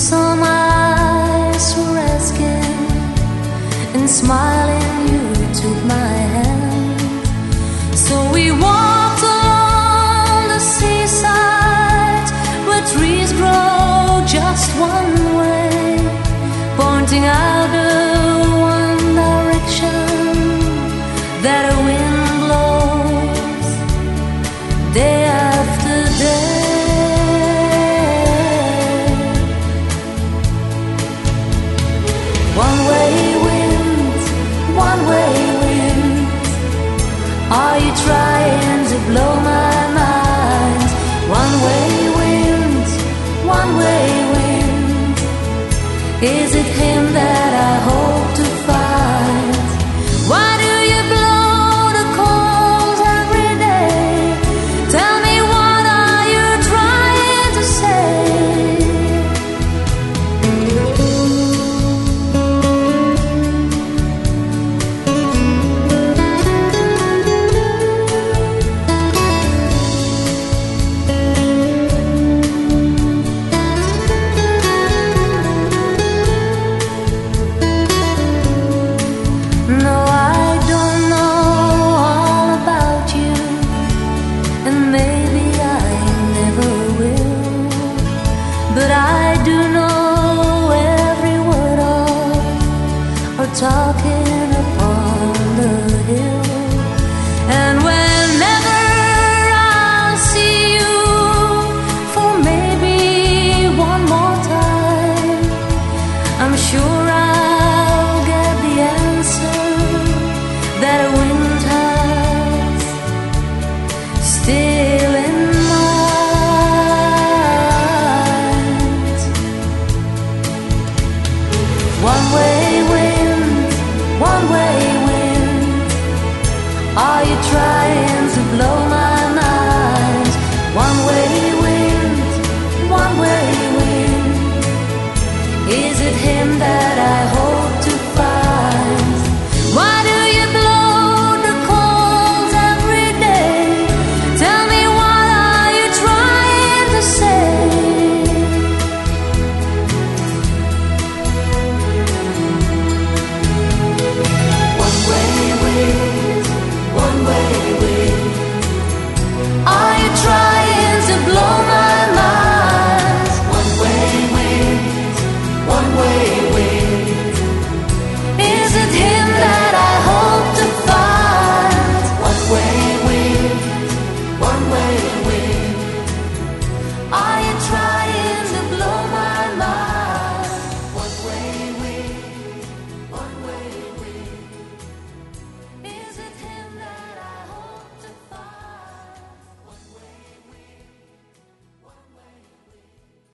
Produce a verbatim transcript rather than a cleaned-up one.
saw my eyes were asking, and smiling you took my hand. So we walked along the seaside, where trees grow just one way, pointing out the one direction that a wind blows day after day. One way wind, one way wind, are you trying to blow my mind? One way wind, one way wind, is it him that I hope to find? Why do you blow the coals every day? Tell me, what are you trying to say? No, I don't know all about you, and maybe I never will, but I do know every word of our talking upon the hill. And whenever I see you for maybe one more time, I'm sure I'll get the answer that a wind has still in mind. One way wind, one way wind, are you trying to blow my mind? One way wind, one way wind, is it him that